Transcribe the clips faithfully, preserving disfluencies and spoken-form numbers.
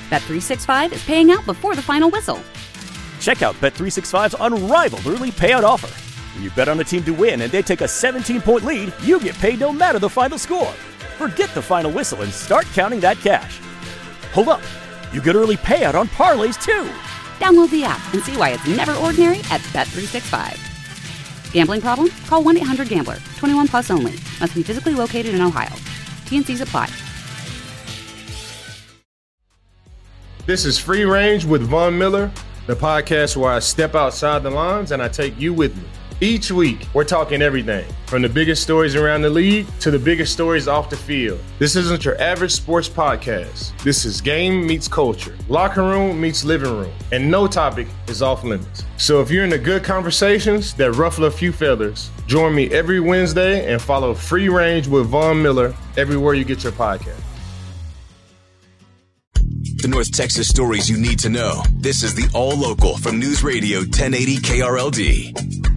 Bet three sixty-five is paying out before the final whistle. Check out Bet three sixty-five's unrivaled early payout offer. When you bet on a team to win and they take a seventeen-point lead, you get paid no matter the final score. Forget the final whistle and start counting that cash. Hold up. You get early payout on parlays, too. Download the app and see why it's never ordinary at Bet three sixty-five. Gambling problem? Call one eight hundred gambler. twenty-one plus only. Must be physically located in Ohio. T N Cs apply. This is Free Range with Von Miller, the podcast where I step outside the lines and I take you with me. Each week, we're talking everything, from the biggest stories around the league to the biggest stories off the field. This isn't your average sports podcast. This is game meets culture, locker room meets living room, and no topic is off limits. So if you're into good conversations that ruffle a few feathers, join me every Wednesday and follow Free Range with Von Miller everywhere you get your podcast. The North Texas stories you need to know. This is the All Local from News Radio ten eighty K R L D.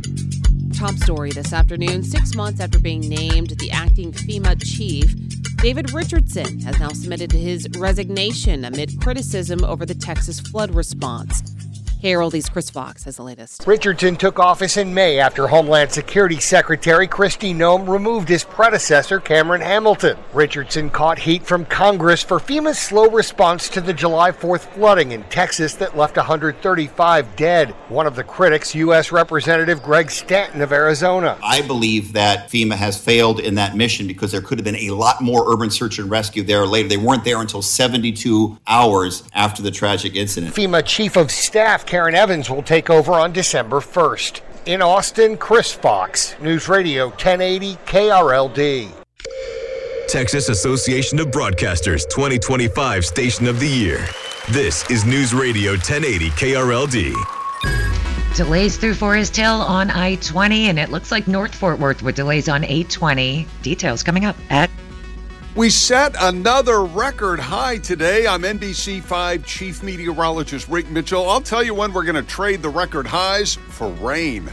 Top story this afternoon. Six months after being named the acting FEMA chief, David Richardson has now submitted his resignation amid criticism over the Texas flood response. K R L D's Chris Fox has the latest. Richardson took office in May after Homeland Security Secretary Kristi Noem removed his predecessor, Cameron Hamilton. Richardson caught heat from Congress for FEMA's slow response to the July fourth flooding in Texas that left one hundred thirty-five dead. One of the critics, U S Representative Greg Stanton of Arizona. I believe that FEMA has failed in that mission because there could have been a lot more urban search and rescue there later. They weren't there until seventy-two hours after the tragic incident. FEMA Chief of Staff Karen Evans will take over on December first. In Austin, Chris Fox, News Radio ten eighty K R L D. Texas Association of Broadcasters twenty twenty-five Station of the Year. This is News Radio ten eighty K R L D. Delays through Forest Hill on I twenty, and it looks like North Fort Worth with delays on eight twenty. Details coming up at... We set another record high today. I'm N B C five Chief Meteorologist Rick Mitchell. I'll tell you when we're going to trade the record highs for rain.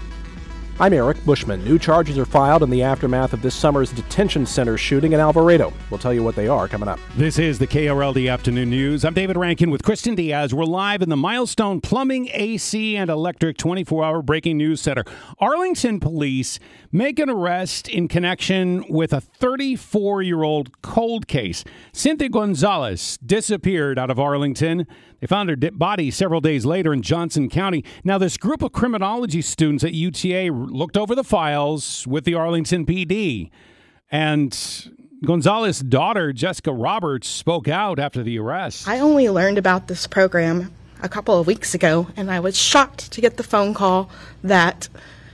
I'm Eric Bushman. New charges are filed in the aftermath of this summer's detention center shooting in Alvarado. We'll tell you what they are coming up. This is the K R L D Afternoon News. I'm David Rankin with Kristen Diaz. We're live in the Milestone Plumbing, A C, and Electric twenty-four hour breaking news center. Arlington police make an arrest in connection with a thirty-four-year-old cold case. Cynthia Gonzalez disappeared out of Arlington. They found her body several days later in Johnson County. Now, this group of criminology students at U T A looked over the files with the Arlington P D. And Gonzalez's daughter, Jessica Roberts, spoke out after the arrest. I only learned about this program a couple of weeks ago, and I was shocked to get the phone call that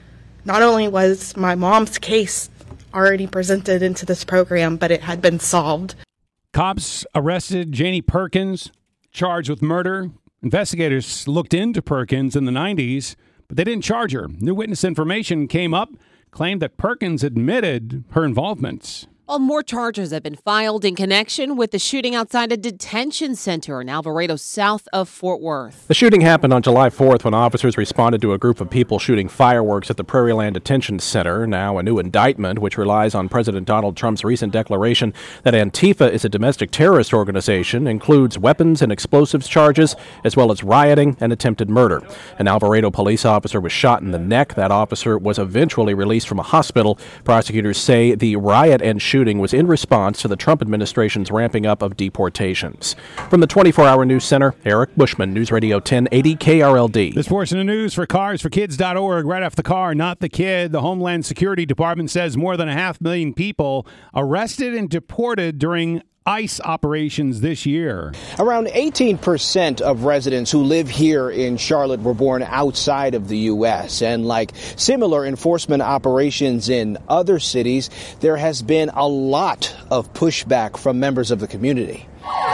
not only was my mom's case already presented into this program, but it had been solved. Cops arrested Janie Perkins, charged with murder. Investigators looked into Perkins in the nineties, but they didn't charge her. New witness information came up, claimed that Perkins admitted her involvement. Well, more charges have been filed in connection with the shooting outside a detention center in Alvarado, south of Fort Worth. The shooting happened on July fourth when officers responded to a group of people shooting fireworks at the Prairieland Detention Center. Now a new indictment, which relies on President Donald Trump's recent declaration that Antifa is a domestic terrorist organization, includes weapons and explosives charges, as well as rioting and attempted murder. An Alvarado police officer was shot in the neck. That officer was eventually released from a hospital. Prosecutors say the riot and shooting was in response to the Trump administration's ramping up of deportations. From the twenty-four hour News Center, Eric Bushman, News Radio ten eighty K R L D. This portion of news for cars for kids dot org. Right off the car, not the kid. The Homeland Security Department says more than a half million people arrested and deported during ICE operations this year. Around eighteen percent of residents who live here in Charlotte were born outside of the U S. And like similar enforcement operations in other cities, there has been a lot of pushback from members of the community.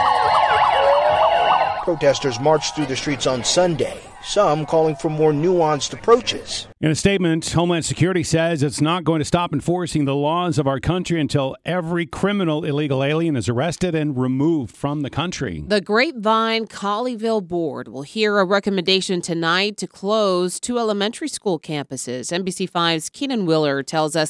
Protesters marched through the streets on Sunday, some calling for more nuanced approaches. In a statement, Homeland Security says it's not going to stop enforcing the laws of our country until every criminal illegal alien is arrested and removed from the country. The Grapevine Colleyville Board will hear a recommendation tonight to close two elementary school campuses. N B C five's Keenan Willer tells us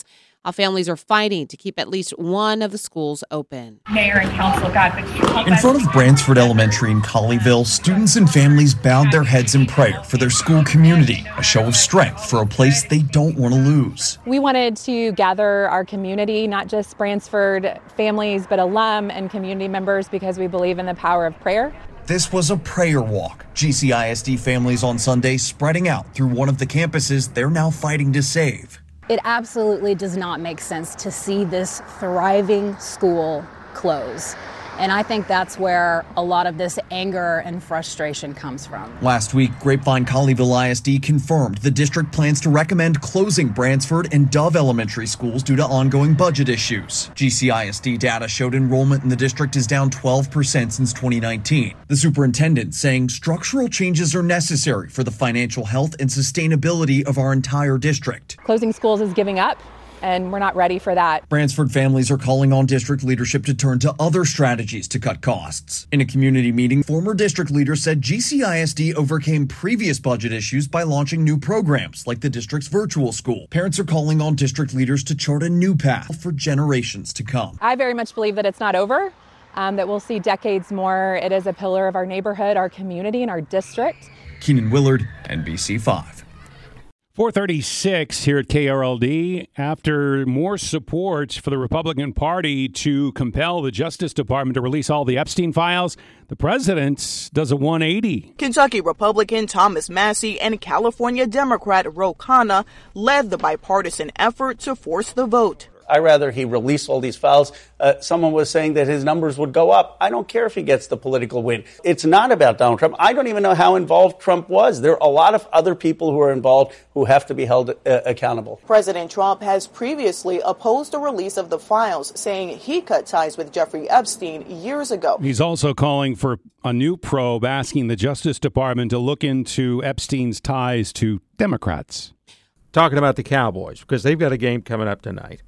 how families are fighting to keep at least one of the schools open. Mayor and council got the In front of Bransford Elementary in Colleyville, students and families bowed their heads in prayer for their school community, a show of strength for a place they don't want to lose. We wanted to gather our community, not just Bransford families, but alum and community members, because we believe in the power of prayer. This was a prayer walk. G C I S D families on Sunday spreading out through one of the campuses they're now fighting to save. It absolutely does not make sense to see this thriving school close. And I think that's where a lot of this anger and frustration comes from. Last week, Grapevine Colleyville I S D confirmed the district plans to recommend closing Bransford and Dove elementary schools due to ongoing budget issues. G C I S D data showed enrollment in the district is down twelve percent since twenty nineteen. The superintendent saying structural changes are necessary for the financial health and sustainability of our entire district. Closing schools is giving up, and we're not ready for that. Bransford families are calling on district leadership to turn to other strategies to cut costs. In a community meeting, former district leaders said G C I S D overcame previous budget issues by launching new programs like the district's virtual school. Parents are calling on district leaders to chart a new path for generations to come. I very much believe that it's not over, um, that we'll see decades more. It is a pillar of our neighborhood, our community, and our district. Keenan Willard, N B C five. four thirty-six here at K R L D. After more support for the Republican Party to compel the Justice Department to release all the Epstein files, the president does a one eighty. Kentucky Republican Thomas Massie and California Democrat Ro Khanna led the bipartisan effort to force the vote. I'd rather he release all these files. Uh, someone was saying that his numbers would go up. I don't care if he gets the political win. It's not about Donald Trump. I don't even know how involved Trump was. There are a lot of other people who are involved who have to be held uh, accountable. President Trump has previously opposed the release of the files, saying he cut ties with Jeffrey Epstein years ago. He's also calling for a new probe, asking the Justice Department to look into Epstein's ties to Democrats. Talking about the Cowboys, because they've got a game coming up tonight.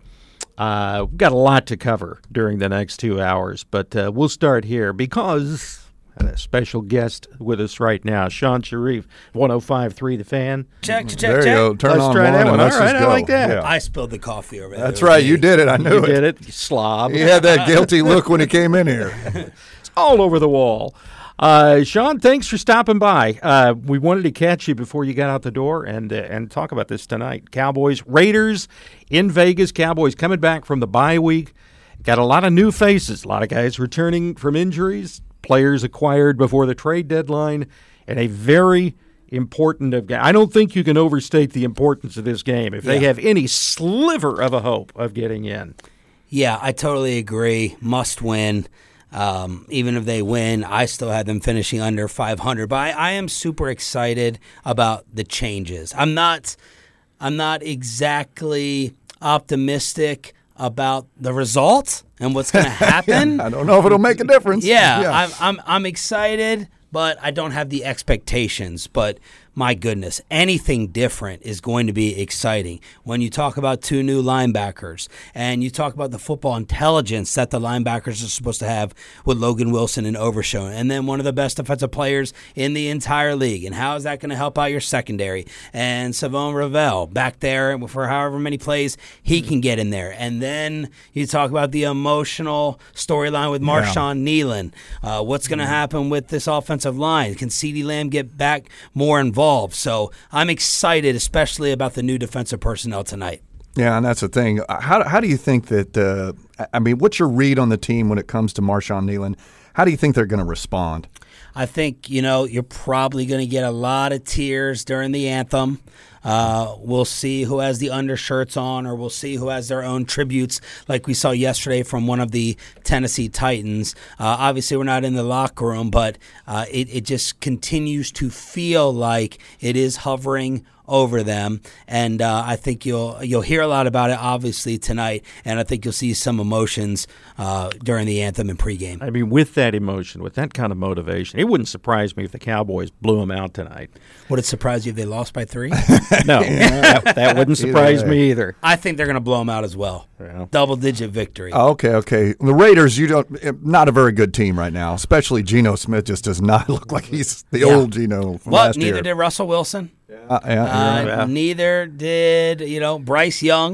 Uh, we've got a lot to cover during the next two hours, but uh, we'll start here because I have a special guest with us right now, Shan Sharif, one oh five point three The Fan. Check, check, there check. You go. Turn let's on try one that one. All let's right, I go. like that. Yeah. I spilled the coffee over there. That's right. You did it. I knew you it. You did it, you slob. He had that guilty look when he came in here. It's all over the wall. Uh, Sean, thanks for stopping by. Uh, we wanted to catch you before you got out the door and uh, and talk about this tonight. Cowboys, Raiders in Vegas. Cowboys coming back from the bye week. Got a lot of new faces, a lot of guys returning from injuries, players acquired before the trade deadline, and a very important of game. I don't think you can overstate the importance of this game if they Yeah. have any sliver of a hope of getting in. Yeah, I totally agree. Must win. Um, even if they win, I still have them finishing under five hundred. But I, I am super excited about the changes. I'm not, I'm not exactly optimistic about the result and what's going to happen. I don't know if it'll make a difference. Yeah, Yeah. I'm, I'm, I'm excited, but I don't have the expectations. But my goodness, anything different is going to be exciting. When you talk about two new linebackers and you talk about the football intelligence that the linebackers are supposed to have with Logan Wilson and Overshown, and then one of the best defensive players in the entire league, and how is that going to help out your secondary? And Savon Ravel back there for however many plays he can get in there. And then you talk about the emotional storyline with Marshawn Nealon. Uh, what's going to happen with this offensive line? Can CeeDee Lamb get back more involved? So I'm excited, especially about the new defensive personnel tonight. Yeah, and that's the thing. How how do you think that? Uh, I mean, what's your read on the team when it comes to Marshawn Nealon? How do you think they're going to respond? I think, you know, you're probably going to get a lot of tears during the anthem. Uh, we'll see who has the undershirts on, or we'll see who has their own tributes like we saw yesterday from one of the Tennessee Titans. Uh, obviously, we're not in the locker room, but uh, it, it just continues to feel like it is hovering over them, and uh, I think you'll you'll hear a lot about it obviously tonight, and I think you'll see some emotions uh, during the anthem and pregame. I mean, with that emotion, with that kind of motivation, it wouldn't surprise me if the Cowboys blew them out tonight. Would it surprise you if they lost by three? No, that, that wouldn't surprise me either. I think they're going to blow them out as well. Yeah. Double-digit victory. Oh, okay, okay. The Raiders, you don't, not a very good team right now. Especially Geno Smith just does not look like he's the Yeah. old Geno from Well, last neither year. did Russell Wilson. Uh, yeah, Uh, yeah. Neither did, you know, Bryce Young.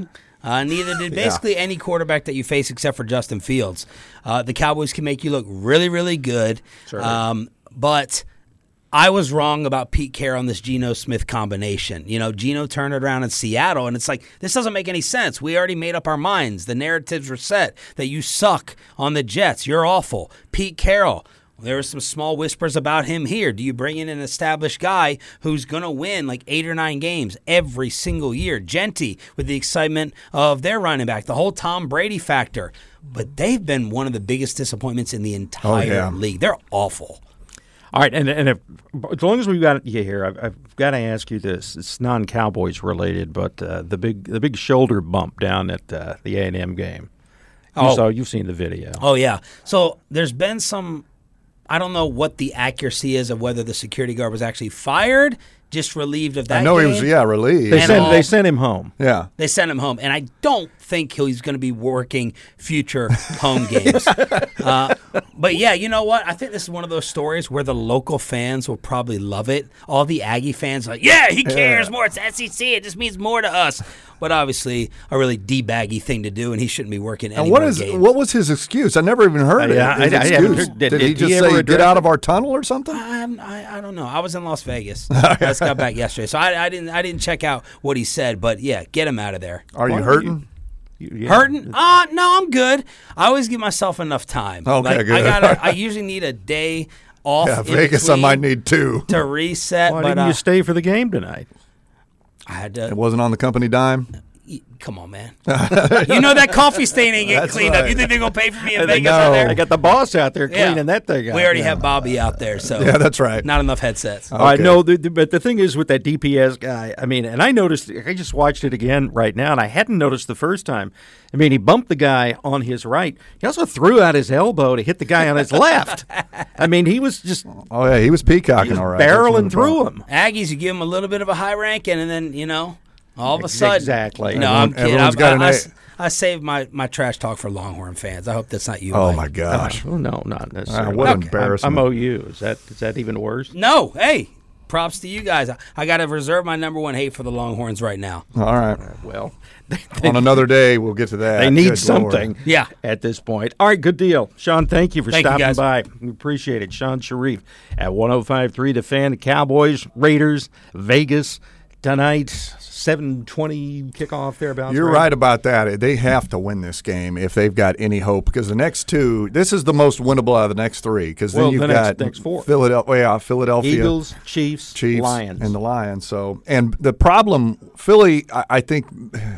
Uh, neither did basically yeah. any quarterback that you face except for Justin Fields. Uh, the Cowboys can make you look really, really good. Sure. Um, but I was wrong about Pete Carroll and this Geno Smith combination. You know, Geno turned it around in Seattle, and it's like, this doesn't make any sense. We already made up our minds. The narratives were set that you suck on the Jets. You're awful. Pete Carroll. There were some small whispers about him here. Do you bring in an established guy who's going to win like eight or nine games every single year? Genty with the excitement of their running back, the whole Tom Brady factor. But they've been one of the biggest disappointments in the entire oh, yeah. league. They're awful. All right, and and if, as long as we've got you here, I've, I've got to ask you this. It's non-Cowboys related, but uh, the big the big shoulder bump down at uh, the A and M game. You oh. saw, you've seen the video. Oh, yeah. So there's been some – I don't know what the accuracy is of whether the security guard was actually fired, just relieved of that I know game. he was, yeah, relieved. They sent, they sent him home. Yeah. They sent him home, and I don't think he's going to be working future home games. uh, but, yeah, you know what? I think this is one of those stories where the local fans will probably love it. All the Aggie fans are like, yeah, he cares yeah. more. It's S E C. It just means more to us. But obviously, a really D-baggy thing to do, and he shouldn't be working any and what more is games. What was his excuse? I never even heard uh, it. Yeah, his I, I excuse. Did, did, did he did just he say, get out it? of our tunnel or something? I, I, I don't know. I was in Las Vegas. I just got back yesterday, so I, I didn't I didn't check out what he said. But, yeah, get him out of there. Are you hurting? You, yeah. Hurting? Uh, no, I'm good. I always give myself enough time. Okay, like, good. I, gotta, I usually need a day off. Yeah, Vegas I might need two. To reset. Why but, didn't uh, you stay for the game tonight? I had to. It wasn't on the company dime? Come on, man. You know that coffee stain ain't getting cleaned right. up. You think they're going to pay for me in Vegas no. out there? I got the boss out there cleaning yeah. that thing out. We already yeah. have Bobby out there, so yeah, that's right. Not enough headsets. Okay. I know, but the thing is with that D P S guy, I mean, and I noticed, I just watched it again right now, and I hadn't noticed the first time. I mean, he bumped the guy on his right. He also threw out his elbow to hit the guy on his left. I mean, he was just... Oh, yeah, he was peacocking he was all right. barreling through him. Aggies, you give him a little bit of a high rank, and then, you know... All of a sudden, exactly. No, Everyone, I'm kidding. I, got I, an I, I saved my, my trash talk for Longhorn fans. I hope that's not you. Oh Mike. my gosh! Oh, no, not necessarily. Uh, what okay. embarrassment! I'm, I'm O U. Is that is that even worse? No. Hey, props to you guys. I, I got to reserve my number one hate for the Longhorns right now. All right. Uh, well, they, on another day we'll get to that. They need good something. Lord. Yeah. At this point. All right. Good deal, Sean. Thank you for thank stopping you by. We appreciate it. Sean Sharif at one oh five point three The Fan. Cowboys, Raiders, Vegas tonight. seven twenty kickoff thereabouts. You're right? right about that. They have to win this game if they've got any hope, because the next two, this is the most winnable out of the next three, because then well, you've the got next, next four. Philadelphia, Philadelphia, Eagles, Chiefs, Chiefs, Lions, and the Lions. So, and the problem, Philly, I, I think,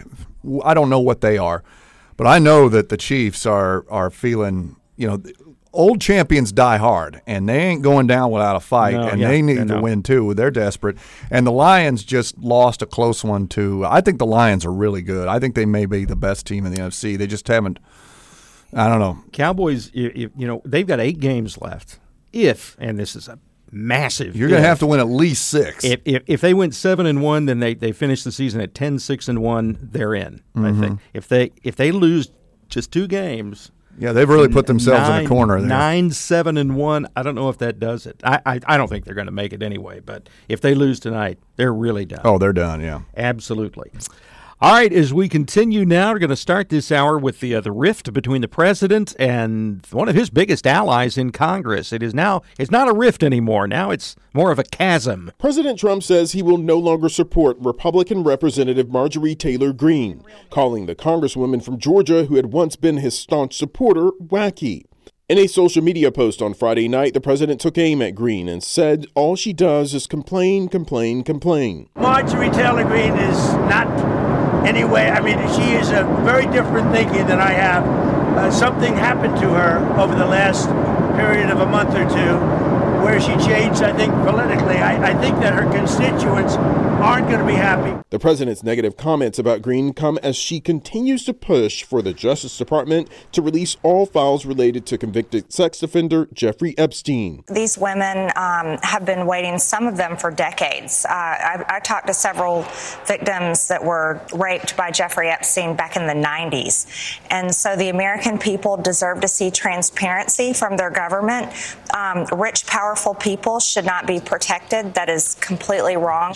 I don't know what they are, but I know that the Chiefs are are feeling, you know. Old champions die hard, and they ain't going down without a fight, no, and yeah, they need they to win too. They're desperate. And the Lions just lost a close one to – I think the Lions are really good. I think they may be the best team in the N F C. They just haven't – I don't know. Cowboys, you, you know, they've got eight games left. If – and this is a massive You're going to have to win at least six. If, if if they went seven and one, then they, they finish the season at ten, six, and one, they're in, mm-hmm. I think. If they, if they lose just two games – yeah, they've really put themselves nine, in a corner there. Nine, seven, and one. I don't know if that does it. I, I, I don't think they're going to make it anyway. But if they lose tonight, they're really done. Oh, they're done. Yeah, absolutely. All right, as we continue now, we're going to start this hour with the uh, the rift between the president and one of his biggest allies in Congress. It is now it's not a rift anymore. Now it's more of a chasm. President Trump says he will no longer support Republican Representative Marjorie Taylor Greene, calling the Congresswoman from Georgia, who had once been his staunch supporter, wacky. In a social media post on Friday night, the president took aim at Greene and said all she does is complain, complain, complain. Marjorie Taylor Greene is not anyway. I mean, she is a very different thinking than I have. Uh, something happened to her over the last period of a month or two where she changed, I think, politically. I, I think that her constituents aren't going to be happy. The president's negative comments about Greene come as she continues to push for the Justice Department to release all files related to convicted sex offender Jeffrey Epstein. These women um, have been waiting, some of them for decades. Uh, I, I talked to several victims that were raped by Jeffrey Epstein back in the nineties. And so the American people deserve to see transparency from their government. Um, rich, powerful people should not be protected. That is completely wrong. She said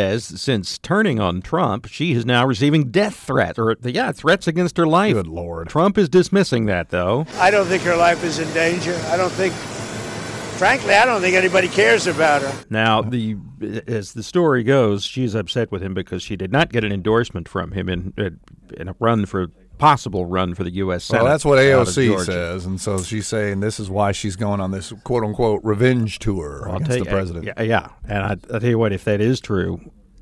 says since turning on Trump, she is now receiving death threats, or yeah, threats against her life. Good Lord. Trump is dismissing that, though. I don't think her life is in danger. I don't think, frankly, I don't think anybody cares about her. Now, the as the story goes, she's upset with him because she did not get an endorsement from him in, in a run for possible run for the U S Senate. Well, that's what A O C says, and so she's saying this is why she's going on this quote-unquote revenge tour I'll against you, the president. Yeah, yeah. and I, I'll tell you what, if that is true,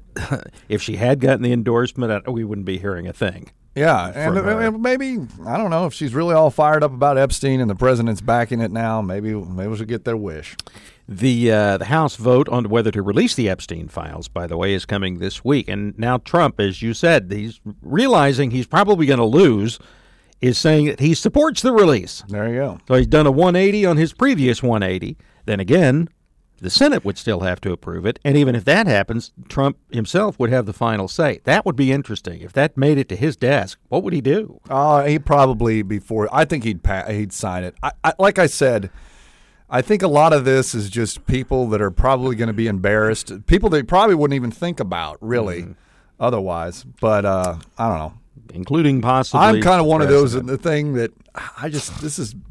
if she had gotten the endorsement, we wouldn't be hearing a thing. Yeah, and her. maybe, I don't know, if she's really all fired up about Epstein and the president's backing it now, maybe maybe she'll get their wish. The uh, the House vote on whether to release the Epstein files, by the way, is coming this week. And now Trump, as you said, he's realizing he's probably going to lose, is saying that he supports the release. There you go. So he's done a one eighty on his previous one eighty. Then again, the Senate would still have to approve it. And even if that happens, Trump himself would have the final say. That would be interesting. If that made it to his desk, what would he do? Oh, uh, he'd probably, before, I think he'd, pa- he'd sign it. I, I, like I said, I think a lot of this is just people that are probably going to be embarrassed, people they probably wouldn't even think about, really, mm. otherwise. But uh, I don't know. Including possibly. I'm kind of one president. of those, the thing that I just, this is,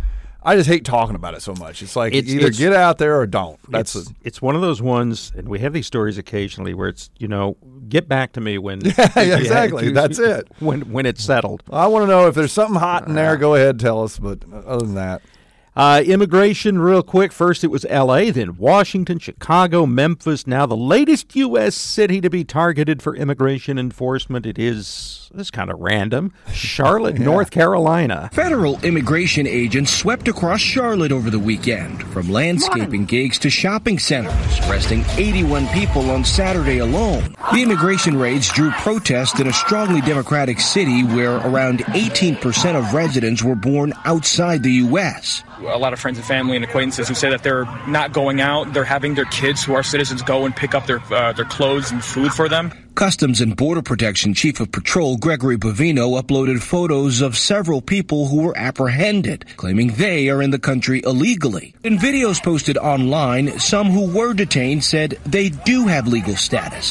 I just hate talking about it so much. It's like it's, either it's, get out there or don't. That's it's, a, it's one of those ones, and we have these stories occasionally where it's, you know, get back to me when. Yeah, yeah exactly. You, That's it. When, when it's settled. I want to know if there's something hot in there, go ahead, tell us. But other than that. Uh, immigration, real quick. First, it was L A, then Washington, Chicago, Memphis. Now, the latest U S city to be targeted for immigration enforcement. It is, this is kind of random, Charlotte, yeah. North Carolina. Federal immigration agents swept across Charlotte over the weekend, from landscaping gigs to shopping centers, arresting eighty-one people on Saturday alone. The immigration raids drew protests in a strongly Democratic city where around eighteen percent of residents were born outside the U S A lot of friends and family and acquaintances who say that they're not going out. They're having their kids who are citizens go and pick up their uh, their clothes and food for them. Customs and Border Protection Chief of Patrol Gregory Bovino uploaded photos of several people who were apprehended, claiming they are in the country illegally. In videos posted online, some who were detained said they do have legal status.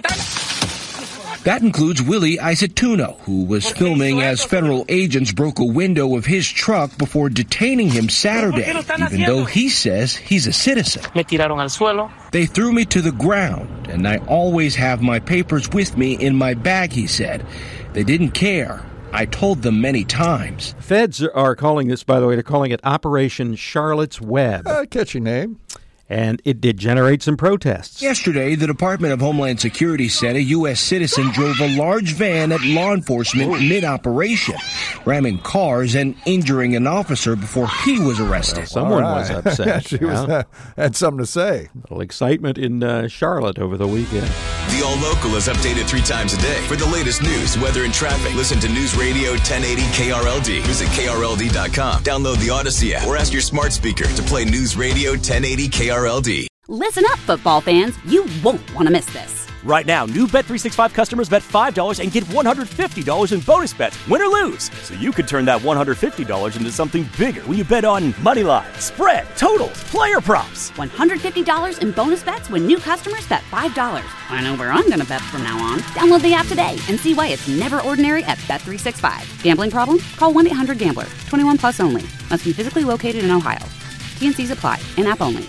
That includes Willie Isatuno, who was filming as federal agents broke a window of his truck before detaining him Saturday, even though he says he's a citizen. They threw me to the ground, and I always have my papers with me in my bag, he said. They didn't care. I told them many times. Feds are calling this, by the way, they're calling it Operation Charlotte's Web. Uh, catchy name. And it did generate some protests. Yesterday, the Department of Homeland Security said a U S citizen drove a large van at law enforcement mid-operation, ramming cars and injuring an officer before he was arrested. Well, someone right. was upset. she was, uh, had something to say. A little excitement in uh, Charlotte over the weekend. The All Local is updated three times a day. For the latest news, weather, and traffic, listen to News Radio ten eighty K R L D. Visit K R L D dot com. Download the Odyssey app or ask your smart speaker to play News Radio ten eighty K R L D. Listen up, football fans. You won't want to miss this. Right now, new Bet three sixty-five customers bet five dollars and get one hundred fifty dollars in bonus bets, win or lose. So you could turn that one hundred fifty dollars into something bigger when you bet on money line, spread, totals, player props. one hundred fifty dollars in bonus bets when new customers bet five dollars. I know where I'm going to bet from now on. Download the app today and see why it's never ordinary at Bet three sixty-five. Gambling problem? Call one eight hundred gambler. twenty-one plus only. Must be physically located in Ohio. T and C's apply. In-app only.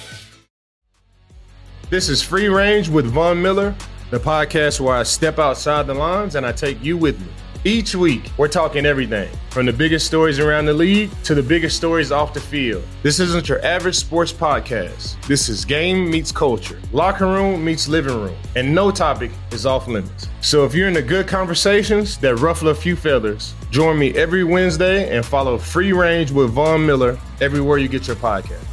This is Free Range with Von Miller, the podcast where I step outside the lines and I take you with me. Each week, we're talking everything, from the biggest stories around the league to the biggest stories off the field. This isn't your average sports podcast. This is game meets culture, locker room meets living room, and no topic is off limits. So if you're into good conversations that ruffle a few feathers, join me every Wednesday and follow Free Range with Von Miller everywhere you get your podcast.